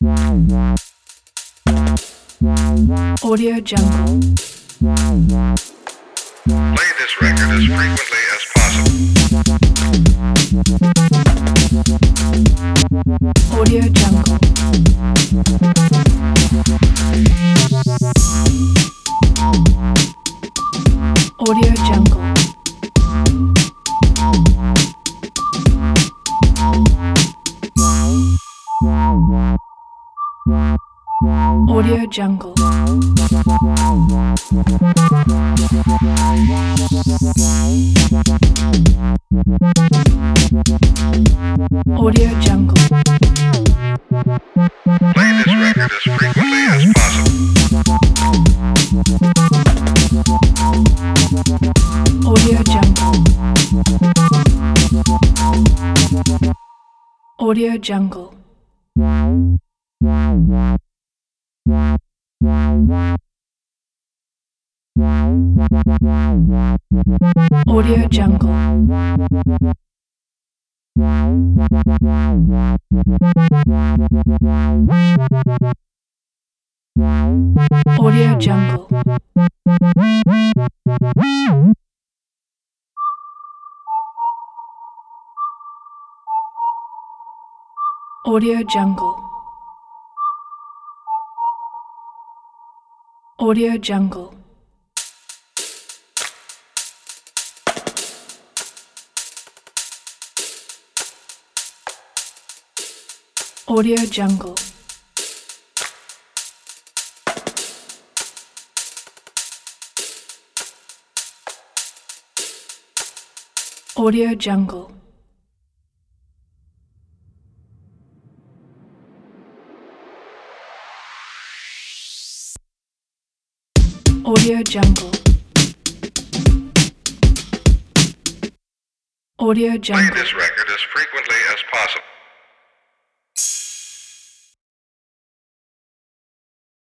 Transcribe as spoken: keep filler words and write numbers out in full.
Audio Jungle. Play this record as frequently as possible. Audio Jungle. Audio Jungle. Audio Jungle. Audio Jungle. Play this record as frequently as possible. Audio Jungle. Audio Jungle. Audio Jungle. Audio Jungle. Audio Jungle. Audio Jungle. Audio Jungle. Audio Jungle. Audio Jungle. Audio Play Jungle. this record as frequently as possible.